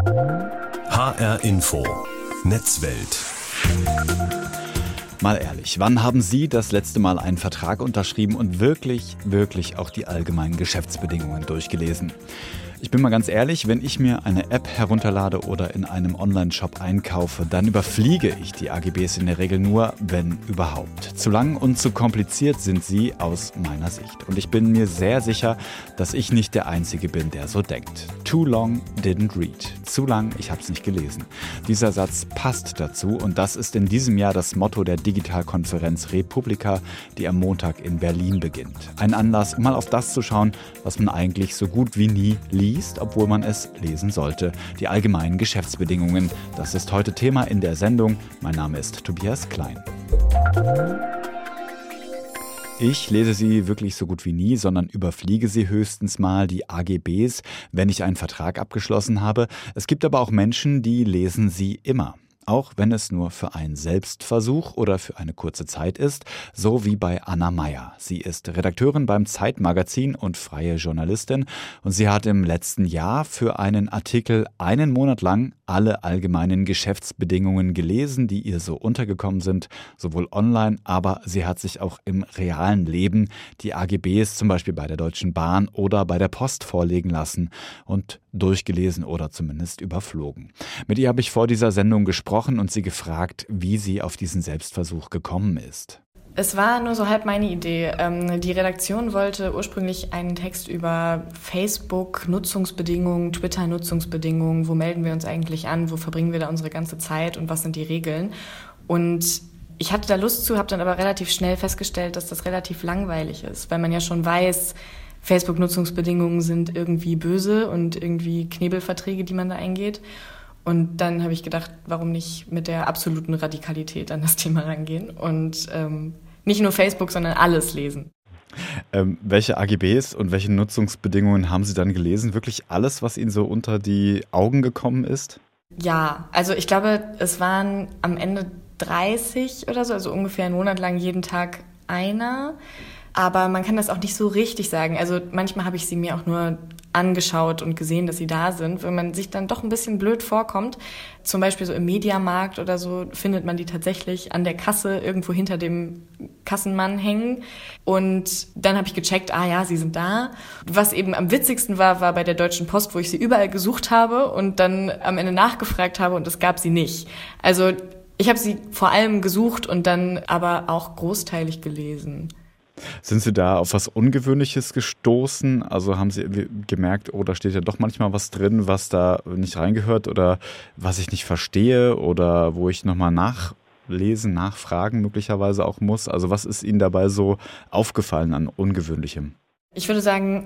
HR Info Netzwelt. Mal ehrlich, wann haben Sie das letzte Mal einen Vertrag unterschrieben und wirklich auch die allgemeinen Geschäftsbedingungen durchgelesen? Ich bin mal ganz ehrlich, wenn ich mir eine App herunterlade oder in einem Online-Shop einkaufe, dann überfliege ich die AGBs in der Regel nur, wenn überhaupt. Zu lang und zu kompliziert sind sie aus meiner Sicht. Und ich bin mir sehr sicher, dass ich nicht der Einzige bin, der so denkt. Too long didn't read. Zu lang, ich hab's nicht gelesen. Dieser Satz passt dazu und das ist in diesem Jahr das Motto der Digitalkonferenz Republika, die am Montag in Berlin beginnt. Ein Anlass, mal auf das zu schauen, was man eigentlich so gut wie nie liest, obwohl man es lesen sollte. Die allgemeinen Geschäftsbedingungen. Das ist heute Thema in der Sendung. Mein Name ist Tobias Klein. Ich lese sie wirklich so gut wie nie, sondern überfliege sie höchstens mal, die AGBs, wenn ich einen Vertrag abgeschlossen habe. Es gibt aber auch Menschen, die lesen sie immer. Auch wenn es nur für einen Selbstversuch oder für eine kurze Zeit ist, so wie bei Anna Meyer. Sie ist Redakteurin beim Zeitmagazin und freie Journalistin und sie hat im letzten Jahr für einen Artikel einen Monat lang alle allgemeinen Geschäftsbedingungen gelesen, die ihr so untergekommen sind, sowohl online, aber sie hat sich auch im realen Leben die AGBs zum Beispiel bei der Deutschen Bahn oder bei der Post vorlegen lassen und durchgelesen oder zumindest überflogen. Mit ihr habe ich vor dieser Sendung gesprochen und sie gefragt, wie sie auf diesen Selbstversuch gekommen ist. Es war nur so halb meine Idee. Die Redaktion wollte ursprünglich einen Text über Facebook-Nutzungsbedingungen, Twitter-Nutzungsbedingungen, wo melden wir uns eigentlich an, wo verbringen wir da unsere ganze Zeit und was sind die Regeln. Und ich hatte da Lust zu, habe dann aber relativ schnell festgestellt, dass das relativ langweilig ist, weil man ja schon weiß, Facebook-Nutzungsbedingungen sind irgendwie böse und irgendwie Knebelverträge, die man da eingeht. Und dann habe ich gedacht, warum nicht mit der absoluten Radikalität an das Thema rangehen und nicht nur Facebook, sondern alles lesen. Welche AGBs und welche Nutzungsbedingungen haben Sie dann gelesen? Wirklich alles, was Ihnen so unter die Augen gekommen ist? Ja, also ich glaube, es waren am Ende 30 oder so, also ungefähr einen Monat lang jeden Tag einer. Aber man kann das auch nicht so richtig sagen. Also manchmal habe ich sie mir auch nur angeschaut und gesehen, dass sie da sind, wenn man sich dann doch ein bisschen blöd vorkommt. Zum Beispiel so im Mediamarkt oder so findet man die tatsächlich an der Kasse irgendwo hinter dem Kassenmann hängen. Und dann habe ich gecheckt, ja, sie sind da. Was eben am witzigsten war bei der Deutschen Post, wo ich sie überall gesucht habe und dann am Ende nachgefragt habe und es gab sie nicht. Also ich habe sie vor allem gesucht und dann aber auch großteilig gelesen. Sind Sie da auf was Ungewöhnliches gestoßen? Also haben Sie gemerkt, da steht ja doch manchmal was drin, was da nicht reingehört oder was ich nicht verstehe oder wo ich nochmal nachlesen, nachfragen möglicherweise auch muss? Also was ist Ihnen dabei so aufgefallen an Ungewöhnlichem? Ich würde sagen,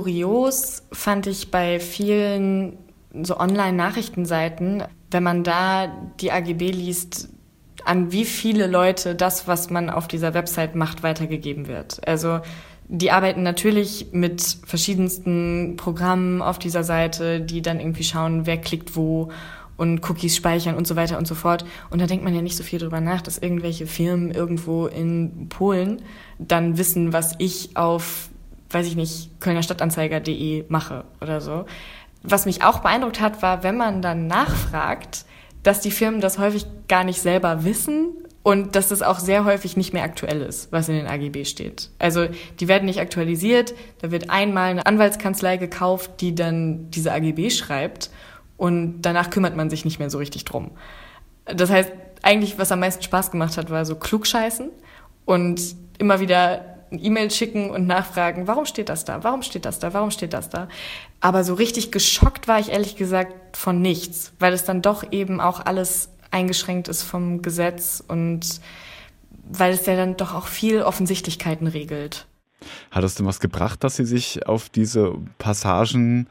kurios fand ich bei vielen so Online-Nachrichtenseiten, wenn man da die AGB liest, an wie viele Leute das, was man auf dieser Website macht, weitergegeben wird. Also die arbeiten natürlich mit verschiedensten Programmen auf dieser Seite, die dann irgendwie schauen, wer klickt wo und Cookies speichern und so weiter und so fort. Und da denkt man ja nicht so viel drüber nach, dass irgendwelche Firmen irgendwo in Polen dann wissen, was ich auf, weiß ich nicht, kölnerstadtanzeiger.de mache oder so. Was mich auch beeindruckt hat, war, wenn man dann nachfragt, dass die Firmen das häufig gar nicht selber wissen und dass das auch sehr häufig nicht mehr aktuell ist, was in den AGB steht. Also die werden nicht aktualisiert, da wird einmal eine Anwaltskanzlei gekauft, die dann diese AGB schreibt und danach kümmert man sich nicht mehr so richtig drum. Das heißt, eigentlich, was am meisten Spaß gemacht hat, war so klugscheißen und immer wieder eine E-Mail schicken und nachfragen, warum steht das da, warum steht das da, warum steht das da. Aber so richtig geschockt war ich ehrlich gesagt von nichts, weil es dann doch eben auch alles eingeschränkt ist vom Gesetz und weil es ja dann doch auch viel Offensichtlichkeiten regelt. Hat es denn was gebracht, dass Sie sich auf diese Passagen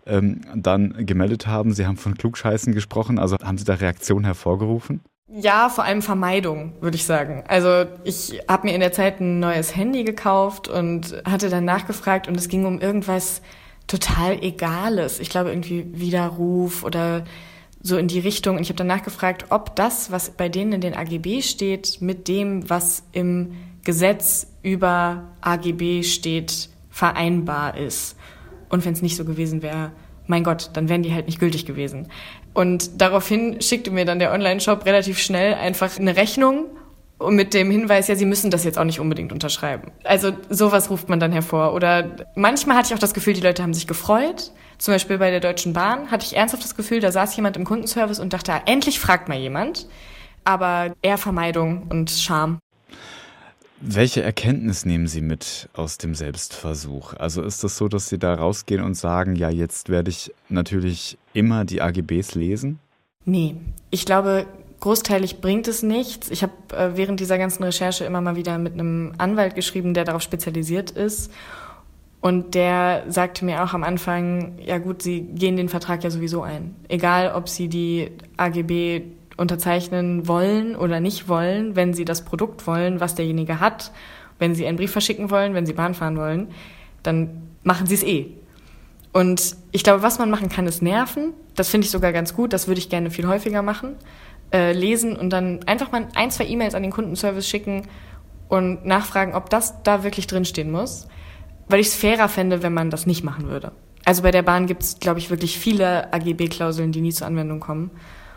dann gemeldet haben? Sie haben von Klugscheißen gesprochen, also haben Sie da Reaktionen hervorgerufen? Ja, vor allem Vermeidung, würde ich sagen. Also ich habe mir in der Zeit ein neues Handy gekauft und hatte dann nachgefragt und es ging um irgendwas total Egales. Ich glaube irgendwie Widerruf oder so in die Richtung. Und ich habe dann nachgefragt, ob das, was bei denen in den AGB steht, mit dem, was im Gesetz über AGB steht, vereinbar ist. Und wenn es nicht so gewesen wäre, mein Gott, dann wären die halt nicht gültig gewesen. Und daraufhin schickte mir dann der Online-Shop relativ schnell einfach eine Rechnung und mit dem Hinweis, ja, Sie müssen das jetzt auch nicht unbedingt unterschreiben. Also sowas ruft man dann hervor. Oder manchmal hatte ich auch das Gefühl, die Leute haben sich gefreut. Zum Beispiel bei der Deutschen Bahn hatte ich ernsthaft das Gefühl, da saß jemand im Kundenservice und dachte, endlich fragt mal jemand. Aber eher Vermeidung und Scham. Welche Erkenntnis nehmen Sie mit aus dem Selbstversuch? Also ist das so, dass Sie da rausgehen und sagen, ja, jetzt werde ich natürlich immer die AGBs lesen? Nee, ich glaube, großteilig bringt es nichts. Ich habe während dieser ganzen Recherche immer mal wieder mit einem Anwalt geschrieben, der darauf spezialisiert ist. Und der sagte mir auch am Anfang, ja gut, Sie gehen den Vertrag ja sowieso ein. Egal, ob Sie die AGB unterzeichnen wollen oder nicht wollen, wenn Sie das Produkt wollen, was derjenige hat, wenn Sie einen Brief verschicken wollen, wenn Sie Bahn fahren wollen, dann machen Sie es eh. Und ich glaube, was man machen kann, ist nerven. Das finde ich sogar ganz gut. Das würde ich gerne viel häufiger machen. Lesen und dann einfach mal 1, 2 E-Mails an den Kundenservice schicken und nachfragen, ob das da wirklich drinstehen muss. Weil ich es fairer fände, wenn man das nicht machen würde. Also bei der Bahn gibt es, glaube ich, wirklich viele AGB-Klauseln, die nie zur Anwendung kommen.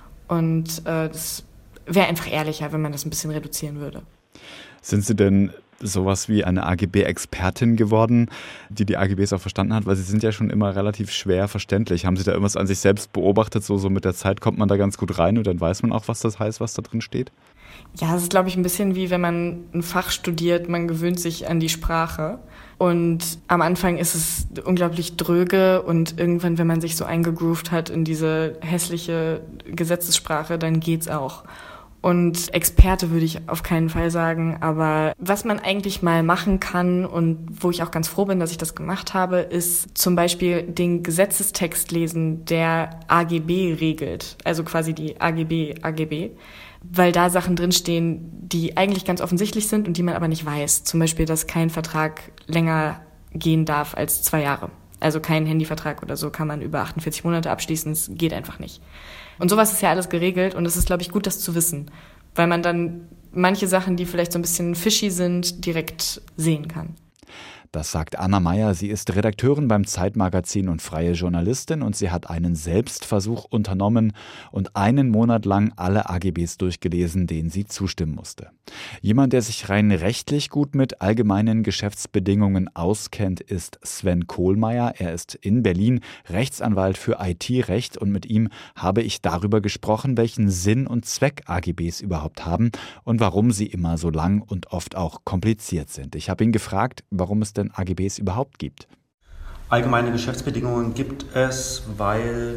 Und das wäre einfach ehrlicher, wenn man das ein bisschen reduzieren würde. Sind Sie denn sowas wie eine AGB-Expertin geworden, die die AGBs auch verstanden hat? Weil sie sind ja schon immer relativ schwer verständlich. Haben Sie da irgendwas an sich selbst beobachtet? So mit der Zeit kommt man da ganz gut rein und dann weiß man auch, was das heißt, was da drin steht? Ja, es ist, glaube ich, ein bisschen wie wenn man ein Fach studiert, man gewöhnt sich an die Sprache. Und am Anfang ist es unglaublich dröge und irgendwann, wenn man sich so eingegroovt hat in diese hässliche Gesetzessprache, dann geht's auch. Und Experte würde ich auf keinen Fall sagen, aber was man eigentlich mal machen kann und wo ich auch ganz froh bin, dass ich das gemacht habe, ist zum Beispiel den Gesetzestext lesen, der AGB regelt, also quasi die AGB, weil da Sachen drinstehen, die eigentlich ganz offensichtlich sind und die man aber nicht weiß. Zum Beispiel, dass kein Vertrag länger gehen darf als 2 Jahre. Also kein Handyvertrag oder so kann man über 48 Monate abschließen, es geht einfach nicht. Und sowas ist ja alles geregelt und es ist, glaube ich, gut, das zu wissen, weil man dann manche Sachen, die vielleicht so ein bisschen fishy sind, direkt sehen kann. Das sagt Anna Meyer. Sie ist Redakteurin beim Zeitmagazin und freie Journalistin und sie hat einen Selbstversuch unternommen und 1 Monat lang alle AGBs durchgelesen, denen sie zustimmen musste. Jemand, der sich rein rechtlich gut mit allgemeinen Geschäftsbedingungen auskennt, ist Sven Kohlmeier. Er ist in Berlin Rechtsanwalt für IT-Recht und mit ihm habe ich darüber gesprochen, welchen Sinn und Zweck AGBs überhaupt haben und warum sie immer so lang und oft auch kompliziert sind. Ich habe ihn gefragt, warum es denn AGBs überhaupt gibt. Allgemeine Geschäftsbedingungen gibt es, weil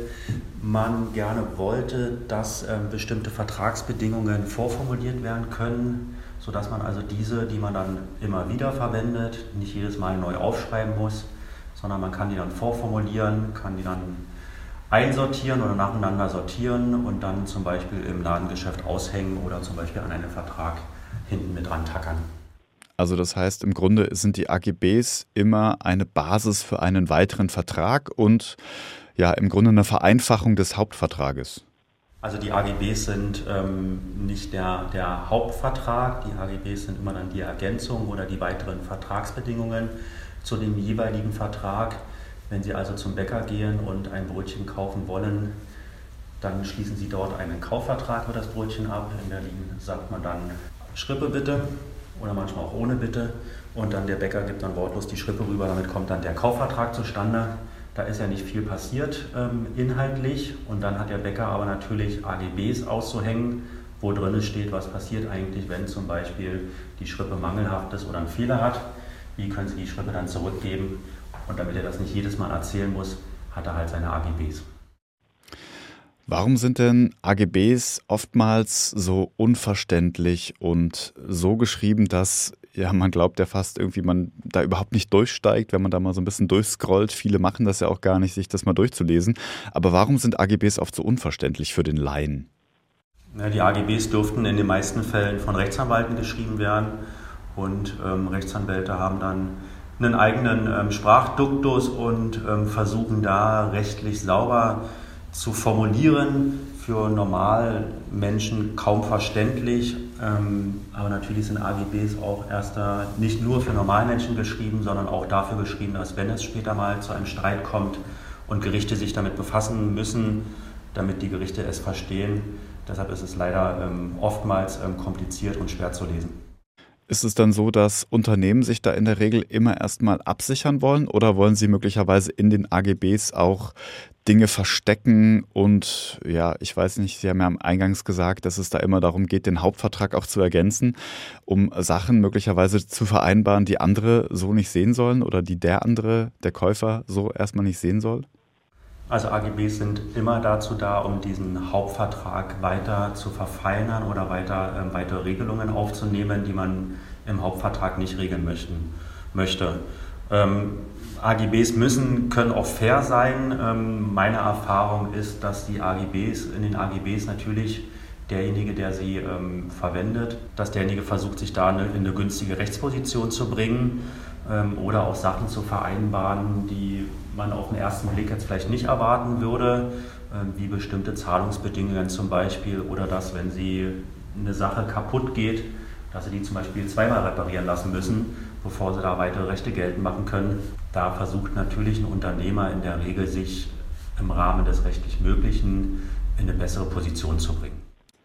man gerne wollte, dass bestimmte Vertragsbedingungen vorformuliert werden können, sodass man also diese, die man dann immer wieder verwendet, nicht jedes Mal neu aufschreiben muss, sondern man kann die dann vorformulieren, kann die dann einsortieren oder nacheinander sortieren und dann zum Beispiel im Ladengeschäft aushängen oder zum Beispiel an einen Vertrag hinten mit dran tackern. Also das heißt, im Grunde sind die AGBs immer eine Basis für einen weiteren Vertrag und ja, im Grunde eine Vereinfachung des Hauptvertrages. Also die AGBs sind nicht der Hauptvertrag, die AGBs sind immer dann die Ergänzung oder die weiteren Vertragsbedingungen zu dem jeweiligen Vertrag. Wenn Sie also zum Bäcker gehen und ein Brötchen kaufen wollen, dann schließen Sie dort einen Kaufvertrag für das Brötchen ab. In Berlin sagt man dann Schrippe bitte. Oder manchmal auch ohne Bitte. Und dann der Bäcker gibt dann wortlos die Schrippe rüber, damit kommt dann der Kaufvertrag zustande. Da ist ja nicht viel passiert inhaltlich. Und dann hat der Bäcker aber natürlich AGBs auszuhängen, wo drin steht, was passiert eigentlich, wenn zum Beispiel die Schrippe mangelhaft ist oder einen Fehler hat. Wie können Sie die Schrippe dann zurückgeben? Und damit er das nicht jedes Mal erzählen muss, hat er halt seine AGBs. Warum sind denn AGBs oftmals so unverständlich und so geschrieben, dass ja, man glaubt ja fast irgendwie, man da überhaupt nicht durchsteigt, wenn man da mal so ein bisschen durchscrollt. Viele machen das ja auch gar nicht, sich das mal durchzulesen. Aber warum sind AGBs oft so unverständlich für den Laien? Ja, die AGBs dürften in den meisten Fällen von Rechtsanwälten geschrieben werden und Rechtsanwälte haben dann einen eigenen Sprachduktus und versuchen da rechtlich sauber zu formulieren, für Normalmenschen kaum verständlich, aber natürlich sind AGBs auch nicht nur für Normalmenschen geschrieben, sondern auch dafür geschrieben, dass wenn es später mal zu einem Streit kommt und Gerichte sich damit befassen müssen, damit die Gerichte es verstehen. Deshalb ist es leider oftmals kompliziert und schwer zu lesen. Ist es dann so, dass Unternehmen sich da in der Regel immer erstmal absichern wollen oder wollen sie möglicherweise in den AGBs auch Dinge verstecken und ja, ich weiß nicht, Sie haben ja eingangs gesagt, dass es da immer darum geht, den Hauptvertrag auch zu ergänzen, um Sachen möglicherweise zu vereinbaren, die andere so nicht sehen sollen oder die der Käufer so erstmal nicht sehen soll? Also AGBs sind immer dazu da, um diesen Hauptvertrag weiter zu verfeinern oder weitere Regelungen aufzunehmen, die man im Hauptvertrag nicht regeln möchte. AGBs können auch fair sein. Meine Erfahrung ist, dass in den AGBs natürlich derjenige, der sie verwendet, dass derjenige versucht, sich da in eine günstige Rechtsposition zu bringen oder auch Sachen zu vereinbaren, die man auf den ersten Blick jetzt vielleicht nicht erwarten würde, wie bestimmte Zahlungsbedingungen zum Beispiel oder dass, wenn eine Sache kaputt geht, dass sie die zum Beispiel zweimal reparieren lassen müssen, bevor sie da weitere Rechte geltend machen können. Da versucht natürlich ein Unternehmer in der Regel, sich im Rahmen des rechtlich Möglichen in eine bessere Position zu bringen.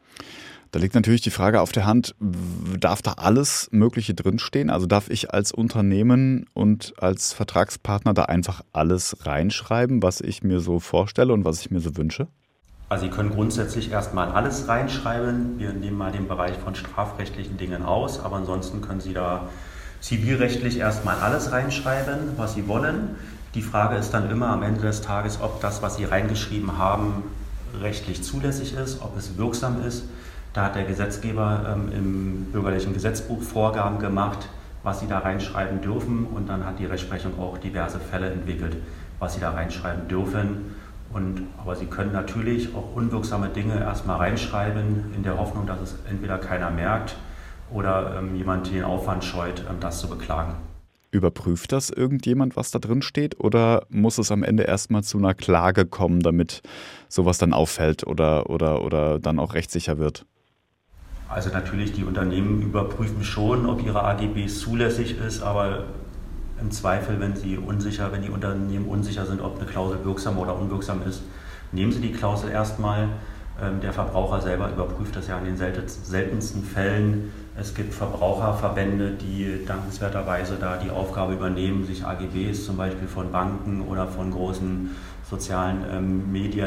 Da liegt natürlich die Frage auf der Hand, darf da alles Mögliche drinstehen? Also darf ich als Unternehmen und als Vertragspartner da einfach alles reinschreiben, was ich mir so vorstelle und was ich mir so wünsche? Also Sie können grundsätzlich erstmal alles reinschreiben. Wir nehmen mal den Bereich von strafrechtlichen Dingen aus, aber ansonsten können Sie da zivilrechtlich erstmal alles reinschreiben, was Sie wollen. Die Frage ist dann immer am Ende des Tages, ob das, was Sie reingeschrieben haben, rechtlich zulässig ist, ob es wirksam ist. Da hat der Gesetzgeber im bürgerlichen Gesetzbuch Vorgaben gemacht, was Sie da reinschreiben dürfen. Und dann hat die Rechtsprechung auch diverse Fälle entwickelt, was Sie da reinschreiben dürfen. Aber Sie können natürlich auch unwirksame Dinge erstmal reinschreiben, in der Hoffnung, dass es entweder keiner merkt oder jemand den Aufwand scheut, das zu beklagen. Überprüft das irgendjemand, was da drin steht? Oder muss es am Ende erstmal zu einer Klage kommen, damit sowas dann auffällt oder dann auch rechtssicher wird? Also natürlich, die Unternehmen überprüfen schon, ob ihre AGBs zulässig ist, aber im Zweifel, wenn die Unternehmen unsicher sind, ob eine Klausel wirksam oder unwirksam ist, nehmen sie die Klausel erstmal. Der Verbraucher selber überprüft das ja in den seltensten Fällen. Es gibt Verbraucherverbände, die dankenswerterweise da die Aufgabe übernehmen, sich AGBs zum Beispiel von Banken oder von großen sozialen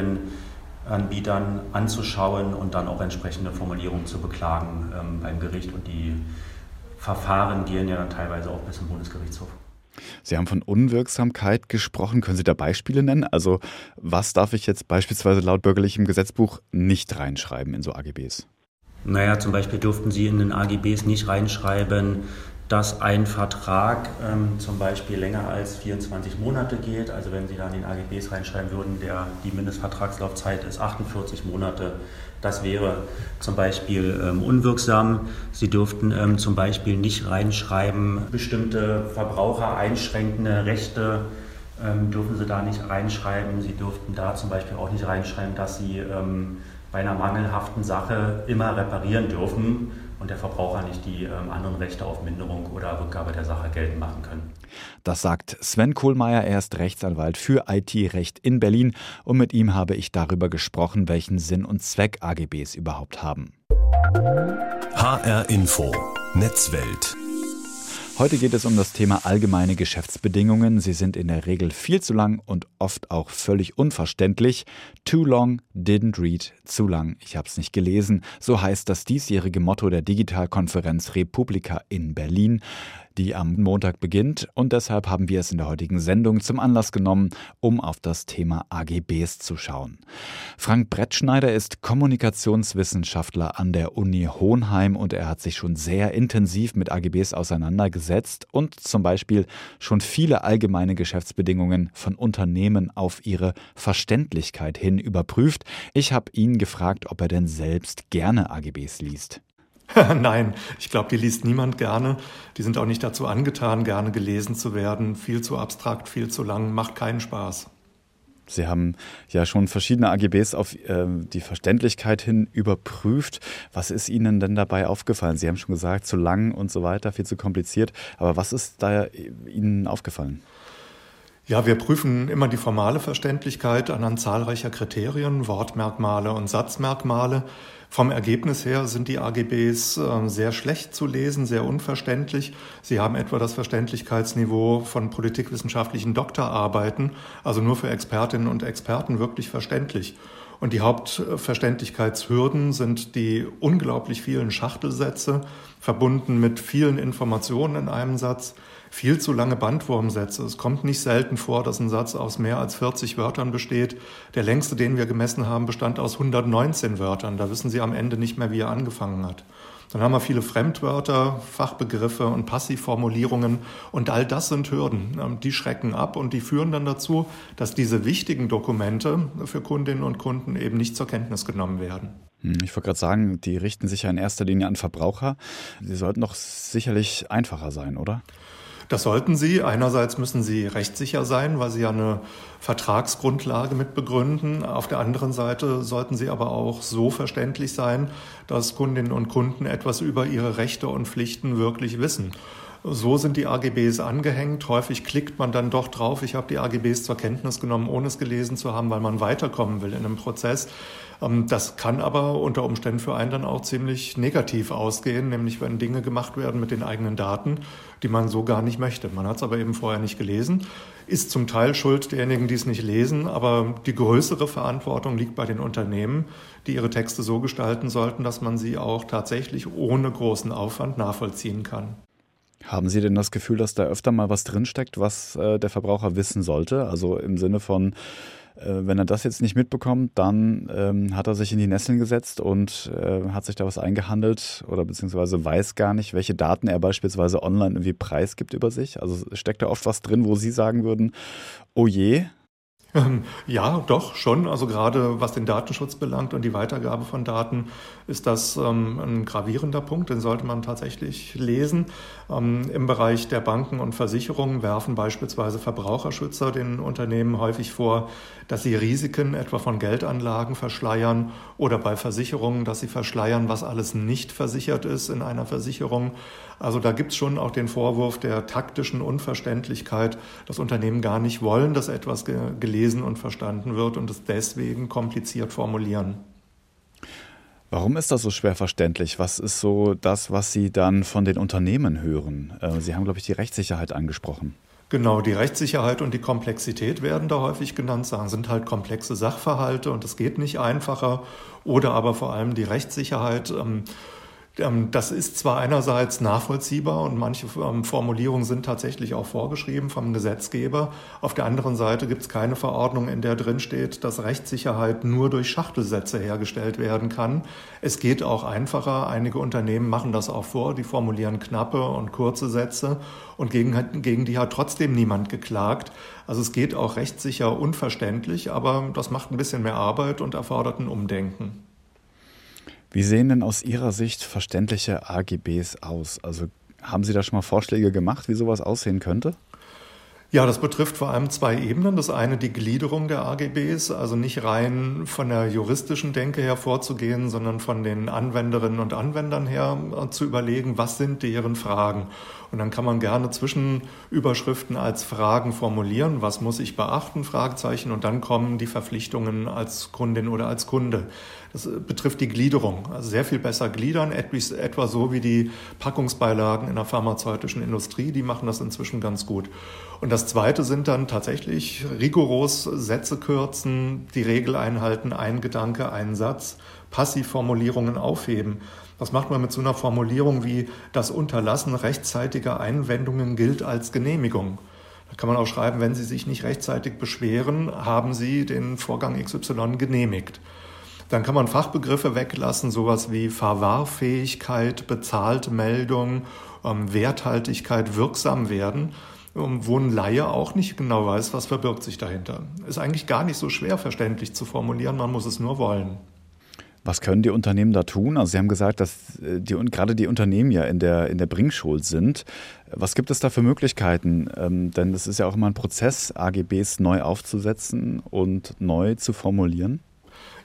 Medienanbietern anzuschauen und dann auch entsprechende Formulierungen zu beklagen beim Gericht. Und die Verfahren gehen ja dann teilweise auch bis zum Bundesgerichtshof. Sie haben von Unwirksamkeit gesprochen. Können Sie da Beispiele nennen? Also was darf ich jetzt beispielsweise laut bürgerlichem Gesetzbuch nicht reinschreiben in so AGBs? Naja, zum Beispiel durften Sie in den AGBs nicht reinschreiben, dass ein Vertrag zum Beispiel länger als 24 Monate geht. Also wenn Sie da in den AGBs reinschreiben würden, die Mindestvertragslaufzeit ist 48 Monate. Das wäre zum Beispiel unwirksam. Sie dürften zum Beispiel nicht reinschreiben, bestimmte Verbraucher einschränkende Rechte dürfen Sie da nicht reinschreiben. Sie dürften da zum Beispiel auch nicht reinschreiben, dass Sie bei einer mangelhaften Sache immer reparieren dürfen und der Verbraucher nicht die anderen Rechte auf Minderung oder Rückgabe der Sache geltend machen können. Das sagt Sven Kohlmeier, er ist Rechtsanwalt für IT-Recht in Berlin und mit ihm habe ich darüber gesprochen, welchen Sinn und Zweck AGBs überhaupt haben. HR Info, Netzwelt. Heute geht es um das Thema allgemeine Geschäftsbedingungen. Sie sind in der Regel viel zu lang und oft auch völlig unverständlich. Too long, didn't read, zu lang, ich habe es nicht gelesen. So heißt das diesjährige Motto der Digitalkonferenz Republika in Berlin, die am Montag beginnt. Und deshalb haben wir es in der heutigen Sendung zum Anlass genommen, um auf das Thema AGBs zu schauen. Frank Brettschneider ist Kommunikationswissenschaftler an der Uni Hohenheim und er hat sich schon sehr intensiv mit AGBs auseinandergesetzt und zum Beispiel schon viele allgemeine Geschäftsbedingungen von Unternehmen auf ihre Verständlichkeit hin überprüft. Ich habe ihn gefragt, ob er denn selbst gerne AGBs liest. Nein, ich glaube, die liest niemand gerne. Die sind auch nicht dazu angetan, gerne gelesen zu werden. Viel zu abstrakt, viel zu lang, macht keinen Spaß. Sie haben ja schon verschiedene AGBs auf die Verständlichkeit hin überprüft. Was ist Ihnen denn dabei aufgefallen? Sie haben schon gesagt, zu lang und so weiter, viel zu kompliziert. Aber was ist da Ihnen aufgefallen? Ja, wir prüfen immer die formale Verständlichkeit anhand zahlreicher Kriterien, Wortmerkmale und Satzmerkmale. Vom Ergebnis her sind die AGBs sehr schlecht zu lesen, sehr unverständlich. Sie haben etwa das Verständlichkeitsniveau von politikwissenschaftlichen Doktorarbeiten, also nur für Expertinnen und Experten wirklich verständlich. Und die Hauptverständlichkeitshürden sind die unglaublich vielen Schachtelsätze, verbunden mit vielen Informationen in einem Satz, viel zu lange Bandwurmsätze. Es kommt nicht selten vor, dass ein Satz aus mehr als 40 Wörtern besteht. Der längste, den wir gemessen haben, bestand aus 119 Wörtern. Da wissen Sie am Ende nicht mehr, wie er angefangen hat. Dann haben wir viele Fremdwörter, Fachbegriffe und Passivformulierungen. Und all das sind Hürden. Die schrecken ab und die führen dann dazu, dass diese wichtigen Dokumente für Kundinnen und Kunden eben nicht zur Kenntnis genommen werden. Ich wollte gerade sagen, die richten sich ja in erster Linie an Verbraucher. Sie sollten doch sicherlich einfacher sein, oder? Das sollten sie. Einerseits müssen sie rechtssicher sein, weil sie ja eine Vertragsgrundlage mit begründen. Auf der anderen Seite sollten sie aber auch so verständlich sein, dass Kundinnen und Kunden etwas über ihre Rechte und Pflichten wirklich wissen. So sind die AGBs angehängt. Häufig klickt man dann doch drauf, ich habe die AGBs zur Kenntnis genommen, ohne es gelesen zu haben, weil man weiterkommen will in einem Prozess. Das kann aber unter Umständen für einen dann auch ziemlich negativ ausgehen, nämlich wenn Dinge gemacht werden mit den eigenen Daten, die man so gar nicht möchte. Man hat es aber eben vorher nicht gelesen, ist zum Teil Schuld derjenigen, die es nicht lesen, aber die größere Verantwortung liegt bei den Unternehmen, die ihre Texte so gestalten sollten, dass man sie auch tatsächlich ohne großen Aufwand nachvollziehen kann. Haben Sie denn das Gefühl, dass da öfter mal was drinsteckt, was der Verbraucher wissen sollte? Also im Sinne von, wenn er das jetzt nicht mitbekommt, dann hat er sich in die Nesseln gesetzt und hat sich da was eingehandelt oder beziehungsweise weiß gar nicht, welche Daten er beispielsweise online irgendwie preisgibt über sich. Also steckt da oft was drin, wo Sie sagen würden, oh je? Ja, doch, schon. Also gerade was den Datenschutz belangt und die Weitergabe von Daten, ist das ein gravierender Punkt, den sollte man tatsächlich lesen. Im Bereich der Banken und Versicherungen werfen beispielsweise Verbraucherschützer den Unternehmen häufig vor, dass sie Risiken etwa von Geldanlagen verschleiern oder bei Versicherungen, dass sie verschleiern, was alles nicht versichert ist in einer Versicherung. Also da gibt es schon auch den Vorwurf der taktischen Unverständlichkeit, dass Unternehmen gar nicht wollen, dass etwas gelesen und verstanden wird und es deswegen kompliziert formulieren. Warum ist das so schwer verständlich? Was ist so das, was Sie dann von den Unternehmen hören? Sie haben, glaube ich, die Rechtssicherheit angesprochen. Genau, die Rechtssicherheit und die Komplexität werden da häufig genannt, sind halt komplexe Sachverhalte und es geht nicht einfacher. Oder aber vor allem die Rechtssicherheit. Das ist zwar einerseits nachvollziehbar und manche Formulierungen sind tatsächlich auch vorgeschrieben vom Gesetzgeber. Auf der anderen Seite gibt es keine Verordnung, in der drin steht, dass Rechtssicherheit nur durch Schachtelsätze hergestellt werden kann. Es geht auch einfacher. Einige Unternehmen machen das auch vor. Die formulieren knappe und kurze Sätze und gegen die hat trotzdem niemand geklagt. Also es geht auch rechtssicher unverständlich, aber das macht ein bisschen mehr Arbeit und erfordert ein Umdenken. Wie sehen denn aus Ihrer Sicht verständliche AGBs aus? Also haben Sie da schon mal Vorschläge gemacht, wie sowas aussehen könnte? Ja, das betrifft vor allem zwei Ebenen. Das eine die Gliederung der AGBs, also nicht rein von der juristischen Denke her vorzugehen, sondern von den Anwenderinnen und Anwendern her zu überlegen, was sind deren Fragen. Und dann kann man gerne Zwischenüberschriften als Fragen formulieren. Was muss ich beachten? Fragezeichen. Und dann kommen die Verpflichtungen als Kundin oder als Kunde. Das betrifft die Gliederung. Also sehr viel besser gliedern, etwa so wie die Packungsbeilagen in der pharmazeutischen Industrie. Die machen das inzwischen ganz gut. Und das Zweite sind dann tatsächlich rigoros Sätze kürzen, die Regel einhalten, ein Gedanke, ein Satz, Passivformulierungen aufheben. Das macht man mit so einer Formulierung wie das Unterlassen rechtzeitiger Einwendungen gilt als Genehmigung. Da kann man auch schreiben, wenn Sie sich nicht rechtzeitig beschweren, haben Sie den Vorgang XY genehmigt. Dann kann man Fachbegriffe weglassen, sowas wie Verwahrfähigkeit, Bezahltmeldung, Werthaltigkeit, wirksam werden, wo ein Laie auch nicht genau weiß, was verbirgt sich dahinter. Ist eigentlich gar nicht so schwer verständlich zu formulieren, man muss es nur wollen. Was können die Unternehmen da tun? Also Sie haben gesagt, dass gerade die Unternehmen ja in der Bringschuld sind. Was gibt es da für Möglichkeiten? Denn es ist ja auch immer ein Prozess, AGBs neu aufzusetzen und neu zu formulieren.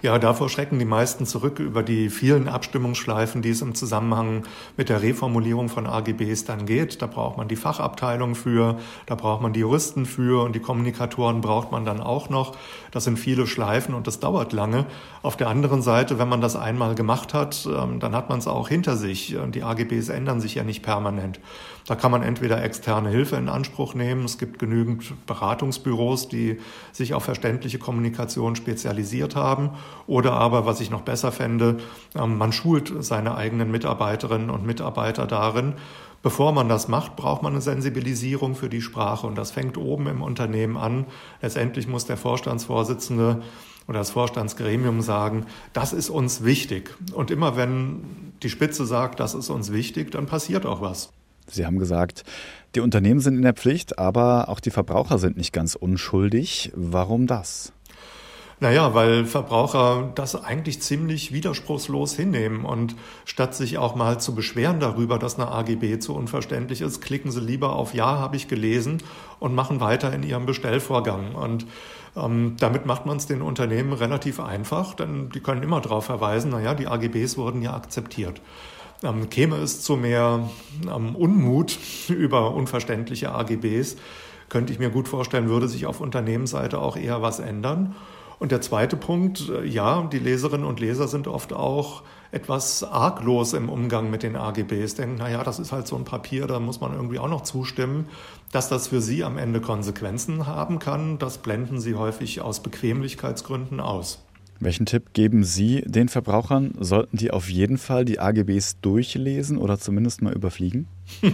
Ja, davor schrecken die meisten zurück über die vielen Abstimmungsschleifen, die es im Zusammenhang mit der Reformulierung von AGBs dann geht. Da braucht man die Fachabteilung für, da braucht man die Juristen für und die Kommunikatoren braucht man dann auch noch. Das sind viele Schleifen und das dauert lange. Auf der anderen Seite, wenn man das einmal gemacht hat, dann hat man es auch hinter sich. Die AGBs ändern sich ja nicht permanent. Da kann man entweder externe Hilfe in Anspruch nehmen. Es gibt genügend Beratungsbüros, die sich auf verständliche Kommunikation spezialisiert haben. Oder aber, was ich noch besser fände, man schult seine eigenen Mitarbeiterinnen und Mitarbeiter darin. Bevor man das macht, braucht man eine Sensibilisierung für die Sprache. Und das fängt oben im Unternehmen an. Letztendlich muss der Vorstandsvorsitzende oder das Vorstandsgremium sagen, das ist uns wichtig. Und immer wenn die Spitze sagt, das ist uns wichtig, dann passiert auch was. Sie haben gesagt, die Unternehmen sind in der Pflicht, aber auch die Verbraucher sind nicht ganz unschuldig. Warum das? Naja, weil Verbraucher das eigentlich ziemlich widerspruchslos hinnehmen und statt sich auch mal zu beschweren darüber, dass eine AGB zu unverständlich ist, klicken sie lieber auf Ja, habe ich gelesen und machen weiter in ihrem Bestellvorgang. Und damit macht man es den Unternehmen relativ einfach, denn die können immer darauf verweisen, naja, die AGBs wurden ja akzeptiert. Käme es zu mehr Unmut über unverständliche AGBs, könnte ich mir gut vorstellen, würde sich auf Unternehmensseite auch eher was ändern. Und der zweite Punkt, ja, die Leserinnen und Leser sind oft auch etwas arglos im Umgang mit den AGBs, denken, naja, das ist halt so ein Papier, da muss man irgendwie auch noch zustimmen. Dass das für sie am Ende Konsequenzen haben kann, das blenden sie häufig aus Bequemlichkeitsgründen aus. Welchen Tipp geben Sie den Verbrauchern? Sollten die auf jeden Fall die AGBs durchlesen oder zumindest mal überfliegen?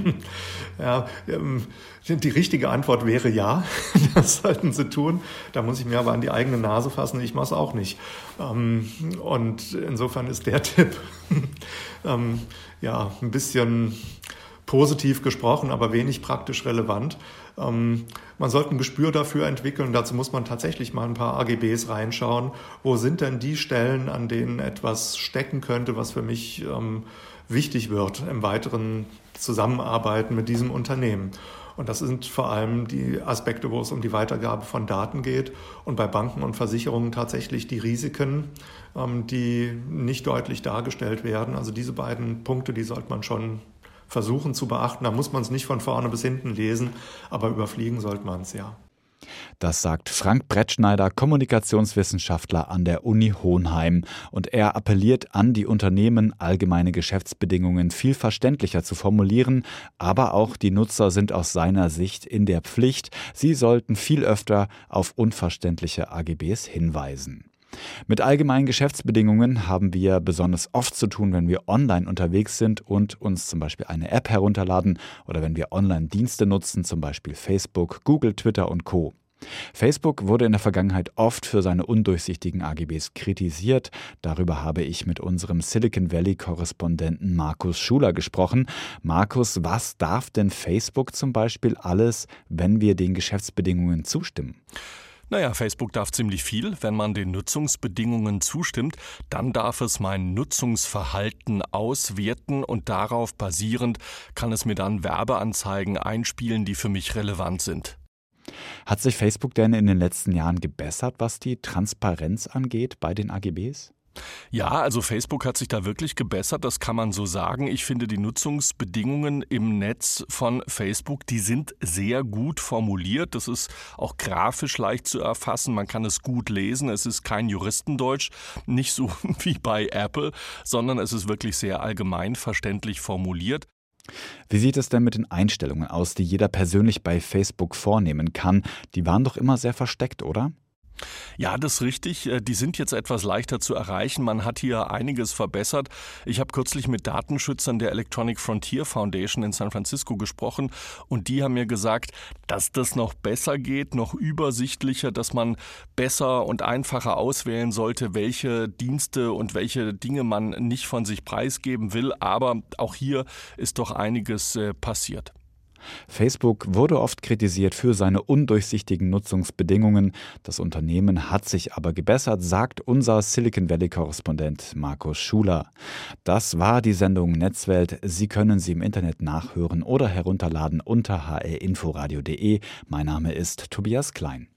Ja, die richtige Antwort wäre ja, das sollten sie tun. Da muss ich mir aber an die eigene Nase fassen, ich mache es auch nicht. Und insofern ist der Tipp ja ein bisschen positiv gesprochen, aber wenig praktisch relevant. Man sollte ein Gespür dafür entwickeln. Dazu muss man tatsächlich mal ein paar AGBs reinschauen. Wo sind denn die Stellen, an denen etwas stecken könnte, was für mich wichtig wird im weiteren Zusammenarbeiten mit diesem Unternehmen? Und das sind vor allem die Aspekte, wo es um die Weitergabe von Daten geht und bei Banken und Versicherungen tatsächlich die Risiken, die nicht deutlich dargestellt werden. Also diese beiden Punkte, die sollte man schon versuchen zu beachten. Da muss man es nicht von vorne bis hinten lesen, aber überfliegen sollte man es, ja. Das sagt Frank Brettschneider, Kommunikationswissenschaftler an der Uni Hohenheim. Und er appelliert an die Unternehmen, allgemeine Geschäftsbedingungen viel verständlicher zu formulieren. Aber auch die Nutzer sind aus seiner Sicht in der Pflicht. Sie sollten viel öfter auf unverständliche AGBs hinweisen. Mit allgemeinen Geschäftsbedingungen haben wir besonders oft zu tun, wenn wir online unterwegs sind und uns zum Beispiel eine App herunterladen oder wenn wir Online-Dienste nutzen, zum Beispiel Facebook, Google, Twitter und Co. Facebook wurde in der Vergangenheit oft für seine undurchsichtigen AGBs kritisiert. Darüber habe ich mit unserem Silicon Valley-Korrespondenten Markus Schuler gesprochen. Markus, was darf denn Facebook zum Beispiel alles, wenn wir den Geschäftsbedingungen zustimmen? Naja, Facebook darf ziemlich viel. Wenn man den Nutzungsbedingungen zustimmt, dann darf es mein Nutzungsverhalten auswerten und darauf basierend kann es mir dann Werbeanzeigen einspielen, die für mich relevant sind. Hat sich Facebook denn in den letzten Jahren gebessert, was die Transparenz angeht bei den AGBs? Ja, also Facebook hat sich da wirklich gebessert, das kann man so sagen. Ich finde, die Nutzungsbedingungen im Netz von Facebook, die sind sehr gut formuliert. Das ist auch grafisch leicht zu erfassen, man kann es gut lesen. Es ist kein Juristendeutsch, nicht so wie bei Apple, sondern es ist wirklich sehr allgemein verständlich formuliert. Wie sieht es denn mit den Einstellungen aus, die jeder persönlich bei Facebook vornehmen kann? Die waren doch immer sehr versteckt, oder? Ja, das ist richtig. Die sind jetzt etwas leichter zu erreichen. Man hat hier einiges verbessert. Ich habe kürzlich mit Datenschützern der Electronic Frontier Foundation in San Francisco gesprochen und die haben mir gesagt, dass das noch besser geht, noch übersichtlicher, dass man besser und einfacher auswählen sollte, welche Dienste und welche Dinge man nicht von sich preisgeben will. Aber auch hier ist doch einiges passiert. Facebook wurde oft kritisiert für seine undurchsichtigen Nutzungsbedingungen. Das Unternehmen hat sich aber gebessert, sagt unser Silicon Valley-Korrespondent Markus Schuler. Das war die Sendung Netzwelt. Sie können sie im Internet nachhören oder herunterladen unter hrinforadio.de. Mein Name ist Tobias Klein.